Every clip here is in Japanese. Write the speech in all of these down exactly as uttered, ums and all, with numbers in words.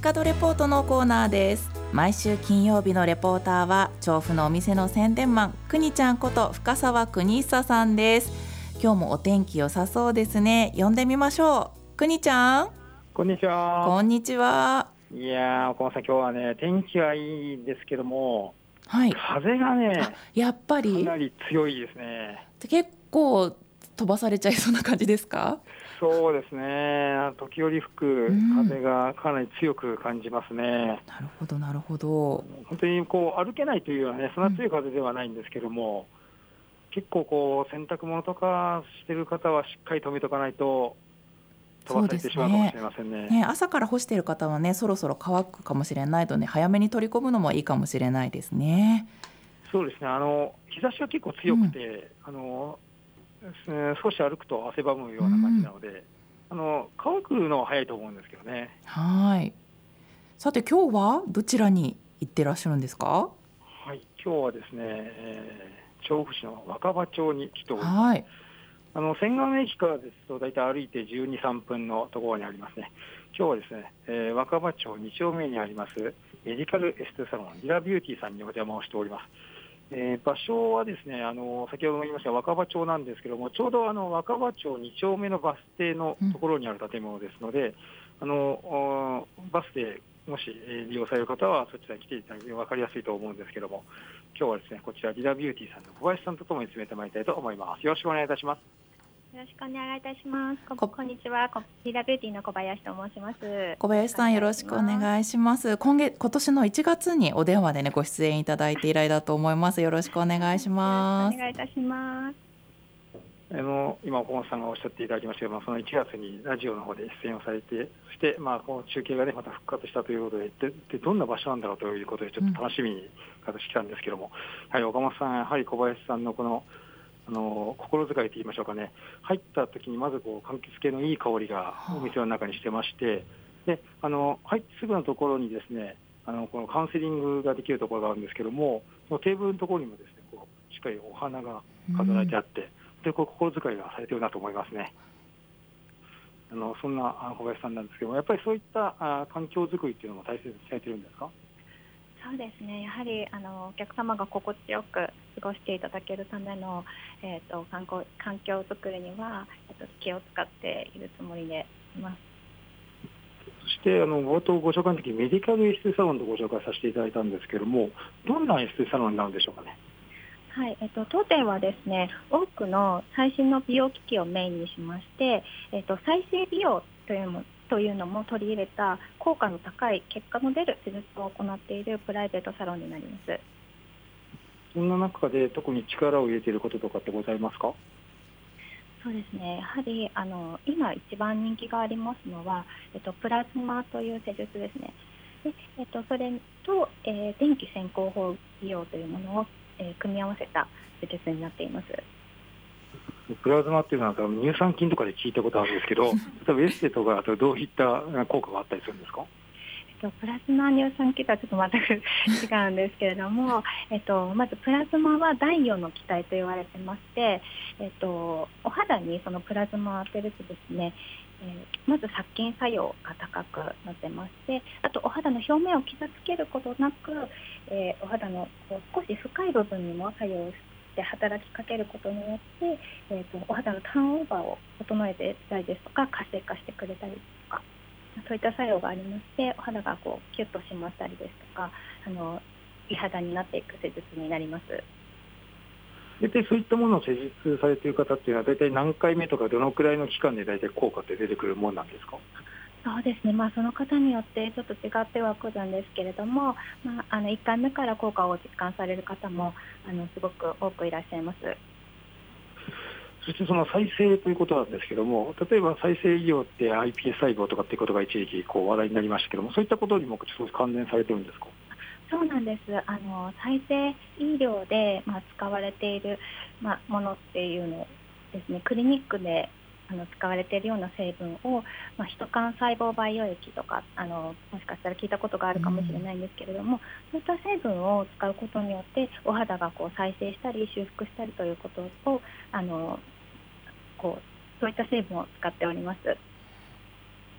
街角レポートのコーナーです。毎週金曜日のレポーターは調布のお店の宣伝マンくにちゃんこと深澤邦久さんです。今日もお天気良さそうですね。呼んでみましょう。くにちゃん、 こんにちは。 こんにちは。 いやー、岡本さん、今日はね、天気はいいんですけども、 はい、 風がね、 やっぱかりなり強いですね。 結構飛ばされちゃいそうな感じですか？ そうですね、時折吹く風がかなり強く感じますね。 なるほどなるほど。 本当にこう歩けないというようなね、そんな強い風ではないんですけども、うん、結構こう洗濯物とかしてる方はしっかり止めとかないと飛ばされてしまうかもしれません ね, ね, ね朝から干している方はね、そろそろ乾くかもしれないので早めに取り込むのもいいかもしれないですね。 そうですね、あの日差しは結構強くて、うん、あの少し歩くと汗ばむような感じなので、うん、あの乾くのは早いと思うんですけどね。 はい。さて今日はどちらに行ってらっしゃるんですか？ はい、今日はですね、えー、調布市の若葉町に来ております。 はい。 あの仙川駅からですと大体歩いてじゅうに、さんぷんのところにありますね。今日はですね、えー、若葉町に丁目にありますメディカルエステサロンリラビューティーさんにお邪魔をしております。えー、場所はですね、あの先ほども言いました若葉町なんですけども、ちょうどあの若葉町に丁目のバス停のところにある建物ですので、うん、あのバス停もし利用される方はそちらに来ていただいて分かりやすいと思うんですけども、今日はですね、こちらリラビューティーさんの小林さんとともに進めてまいりたいと思います。よろしくお願いいたします。 よろしくお願いいたします。 こ, こんにちは、リラビューティーの小林と申します。 小林さん、よろしくお願いします。今月今年のいちがつにお電話でねご出演いただいて以来だと思います。よろしくお願いします。 よろしくお願いいたします。 あの今小本さんがおっしゃっていただきましたけど、まあ、そのいちがつにラジオの方で出演をされて、そして、まあ、この中継が、ね、また復活したということで、ででどんな場所なんだろうということでちょっと楽しみに私来たんですけども、うん、はい、岡本さん、やはり小林さんのこのあの心遣いといいましょうかね、入った時にまずこう柑橘系のいい香りがお店の中にしてまして、であの入ってすぐのところにですね、あのこのカウンセリングができるところがあるんですけども、そのテーブルのところにもですね、こうしっかりお花が飾られてあって、うん、でこう心遣いがされているなと思いますね。あのそんな小林さんなんですけども、やっぱりそういったあ環境づくりっていうのも大切にされているんですか？ そうですね、やはりあのお客様が心地よく過ごしていただけるための、えー、と環境、環境づくりには、えー、と気を使っているつもりでいます。 そしてあの冒頭ご紹介の時メディカルエステサロンとご紹介させていただいたんですけども、どんなエステサロンになるんでしょうかね？ はい、えっと、当店はですね、多くの最新の美容機器をメインにしまして、えっと、再生美容というのもというのも取り入れた効果の高い結果の出る施術を行っているプライベートサロンになります。 そんな中で特に力を入れていることとかってございますか？ そうですね、やはりあの今一番人気がありますのは、えっと、プラズマという施術ですね。で、えっと、それと、えー、電気線香法美容というものを、えー、組み合わせた施術になっています。 プラズマっていうのは乳酸菌とかで聞いたことあるんですけど、例えばエステとかどういった効果があったりするんですか？ えっと、プラズマ乳酸菌とはちょっと全く違うんですけれども、えっと、まずプラズマは第四の気体と言われてまして、えっと、お肌にそのプラズマを当てるとですね、えー、まず殺菌作用が高くなってまして、あとお肌の表面を傷つけることなく、えー、お肌の少し深い部分にも作用して働きかけることによって、えー、とお肌のターンオーバーを整えてたりですとか活性化してくれたりとか、そういった作用がありまして、お肌がこうキュッと締まったりですとか、あの美肌になっていく施術になります。 大体そういったものを施術されている方っていうのは大体何回目とかどのくらいの期間で大体効果って出てくるものなんですか？ そうですね、まあ、その方によってちょっと違ってはくるんですけれども、まあ、あのいっかいめから効果を実感される方もあのすごく多くいらっしゃいます。 そしてその再生ということなんですけども、例えば再生医療って アイピーエス 細胞とかっていうことが一時期こう話題になりましたけども、そういったことにも少し関連されてるんですか？ そうなんです。あの再生医療で、まあ、使われている、まあ、ものっていうのですね、クリニックであの使われているような成分を、まあ、ヒト幹細胞培養液とかあのもしかしたら聞いたことがあるかもしれないんですけれども、うん、そういった成分を使うことによってお肌がこう再生したり修復したりということをあのこうそういった成分を使っております。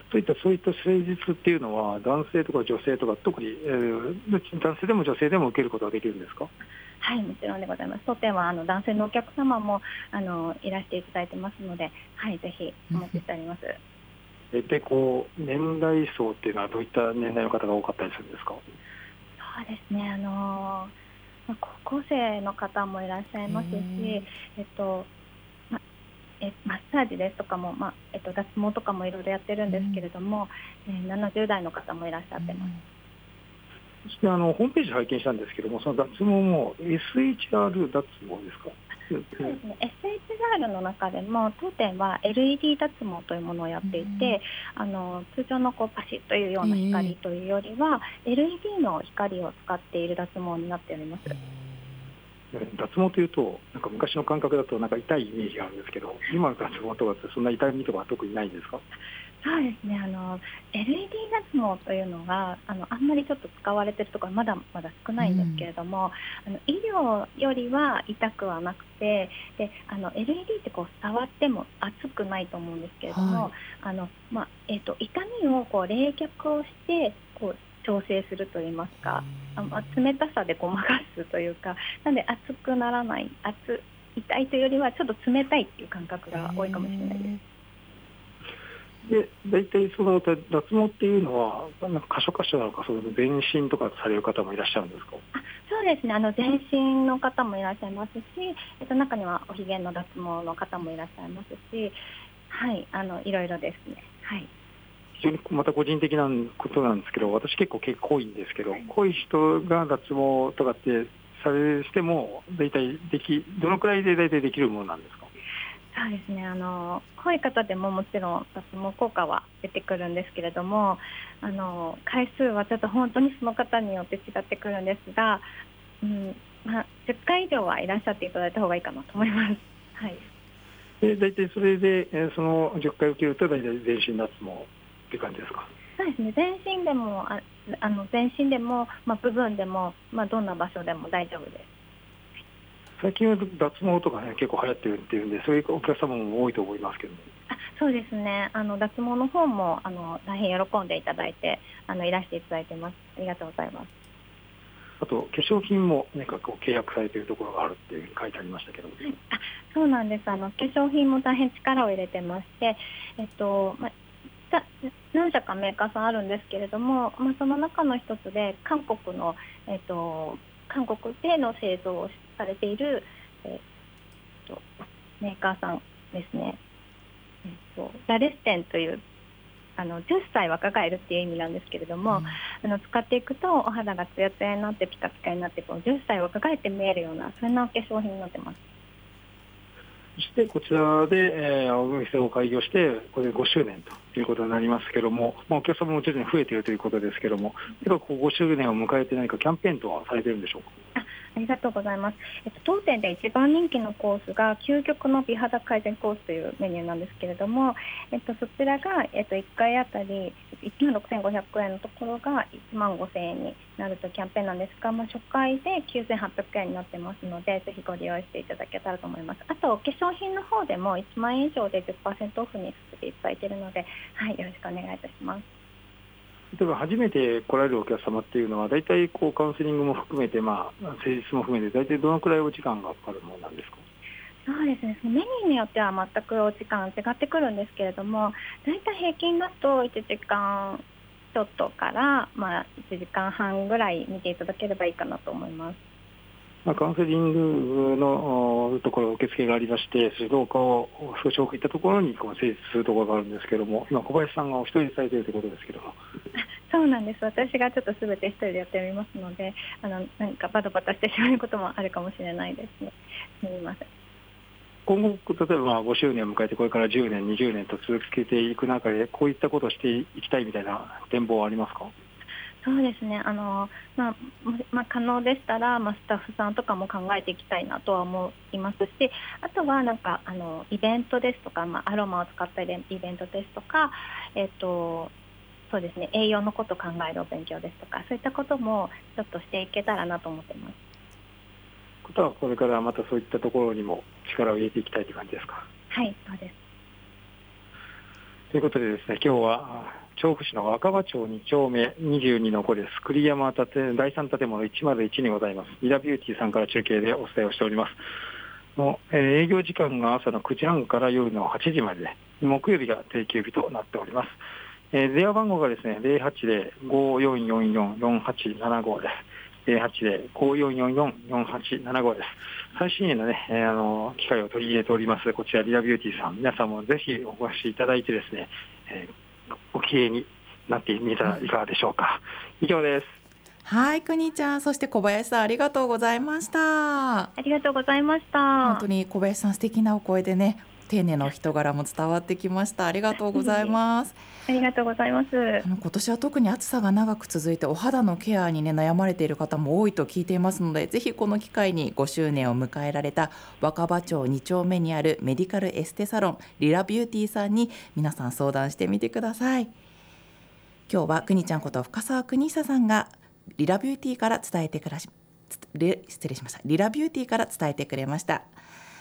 そういったそういった施術っていうのは男性とか女性とか特に、えー、男性でも女性でも受けることができるんですか？ はい、もちろんでございます。当店はあの男性のお客様もあのいらしていただいてますので、はい、ぜひお待ちしております。 で、こう年代層っていうのはどういった年代の方が多かったりするんですか？ そうですね、あのまあ、高校生の方もいらっしゃいますし、えっとまえマッサージですとかも、まあえっと、脱毛とかもいろいろやってるんですけれども、うん、えー、ななじゅう代の方もいらっしゃってます。 そしてあのホームページ拝見したんですけども、その脱毛も エスエイチアール 脱毛ですか？ そうですね、エスエイチアール の中でも当店は エルイーディー 脱毛というものをやっていて、うん、あの通常のこうパシッというような光というよりは、えー、エルイーディー の光を使っている脱毛になっております。 脱毛というとなんか昔の感覚だとなんか痛いイメージがあるんですけど、今の脱毛とかってそんな痛みとか特にないんですか？ そうですね、あの エルイーディー 脱毛というのがあのあんまりちょっと使われているところはまだまだ少ないんですけれども、うん、あの医療よりは痛くはなくて、であの エルイーディー ってこう触っても熱くないと思うんですけれども、はい、あのまあえー、と痛みをこう冷却をしてこう調整するといいますか、あの冷たさでごまかすというか、なので熱くならない、熱痛いというよりはちょっと冷たいっていう感覚が多いかもしれないです。 で大体その脱毛っていうのはなんか箇所箇所なのか、その全身とかされる方もいらっしゃるんですか？ あ、そうですね、あの全身の方もいらっしゃいますし、えっと、中にはおひげの脱毛の方もいらっしゃいますし、はい、あのいろいろですね。はい、 非常にまた個人的なことなんですけど、私結構結構濃いんですけど、はい、濃い人が脱毛とかってされしても大体できどのくらいで大体できるものなんですか？ そうですね、あの濃い方でももちろん脱毛効果は出てくるんですけれども、あの回数はちょっと本当にその方によって違ってくるんですが、うんまあ、じゅっかい以上はいらっしゃっていただいた方がいいかなと思います。はい、 で大体それで、えー、そのじゅっかい受けると大体全身脱毛っていう感じですか？ そうですね、全身でもああの全身でも、まあ、部分でも、まあ、どんな場所でも大丈夫です。 最近は脱毛とかね結構流行ってるっていうんで、そういうお客様も多いと思いますけど、ね、 あそうですね、あの脱毛の方もあの大変喜んでいただいてあのいらしていただいてます。ありがとうございます。 あと化粧品もなんかこう契約されているところがあるっていうふうに書いてありましたけど、はい、 あそうなんです。あの化粧品も大変力を入れてまして、えっとま何社かメーカーさんあるんですけれども、まあ、その中の一つで韓国の、えっと、韓国での製造をされている、えっと、メーカーさんですね、えっと、ラレステンというあのじゅっさい若返るっていう意味なんですけれども、うん、あの使っていくとお肌がツヤツヤになってピカピカになってこうじゅっさい若返って見えるようなそんなお化粧品になってます。 そしてこちらで、えー、お店を開業してこれでごしゅうねんということになりますけども、まあ、お客様も徐々に増えているということですけども、ではこうごしゅうねんを迎えて何かキャンペーンとはされているんでしょうか？ あありがとうございます。えっと、当店で一番人気のコースが究極の美肌改善コースというメニューなんですけれども、えっと、そちらが、えっと、いっかいあたりいちまんろくせんごひゃくえんのところがいちまんごせんえんになるとキャンペーンなんですが、まあ、初回できゅうせんはっぴゃくえんになってますので、ぜひご利用していただけたらと思います。あとお化粧品の方でもいちまんえん以上で じゅっパーセント オフにさせていただいているので、はい、よろしくお願いいたします。 例えば初めて来られるお客様っていうのは大体こうカウンセリングも含めて、まあ、施術も含めて大体どのくらいお時間がかかるものなんですか？ そうですね、メニューによっては全くお時間違ってくるんですけれども、大体平均だといちじかんちょっとから、まあ、いちじかんはんぐらい見ていただければいいかなと思います。 まあ、カウンセリングのところ受付がありまして、指導科を少し奥行ったところにこう施術するところがあるんですけども、今小林さんがお一人でされているということですけども。 そうなんです。私がちょっと全て一人でやっておりますので、あの何かバタバタしてしまうこともあるかもしれないですね。すみません。 今後、例えばまあごしゅうねんを迎えてこれからじゅうねんにじゅうねんと続けていく中でこういったことをしていきたいみたいな展望はありますか？ そうですね、あの、まあまあ、可能でしたら、まあ、スタッフさんとかも考えていきたいなとは思いますし、あとはなんかあのイベントですとか、まあ、アロマを使ったイベントですとか、えっとそうですね、栄養のことを考えるお勉強ですとか、そういったこともちょっとしていけたらなと思っています。 ことはこれからまたそういったところにも力を入れていきたいという感じですか？ はい、そうです。 ということでですね、今日は調布市の若葉町に丁目にじゅうにのごです。栗山建だいさん建物いちまるいちにございます。リラビューティーさんから中継でお伝えをしております。のえー、営業時間が朝のくじはんから夜のはちじまでで、木曜日が定休日となっております。えー、電話番号がですね、ゼロはちゼロ ごよんよんよん よんはちななごです。ゼロはちゼロ ごよんよんよん よんはちななごです。最新鋭のね、えー、あの機械を取り入れておりますこちらリラビューティーさん、皆さんもぜひお越しいただいてですね、えー、おきれいになってみたらいかがでしょうか。以上です。 はい、くにちゃん、そして小林さん、ありがとうございました。 ありがとうございました。 本当に小林さん、素敵なお声でね、丁寧なお人柄も伝わってきました。ありがとうございます。 ありがとうございます。 あの今年は特に暑さが長く続いてお肌のケアに、ね、悩まれている方も多いと聞いていますので、ぜひこの機会にごしゅうねんを迎えられた若葉町に丁目にあるメディカルエステサロンリラビューティーさんに皆さん相談してみてください。今日はくにちゃんこと深澤邦久さんがリラビューティーから伝えてくだし失礼しましたリラビューティーから伝えてくれました。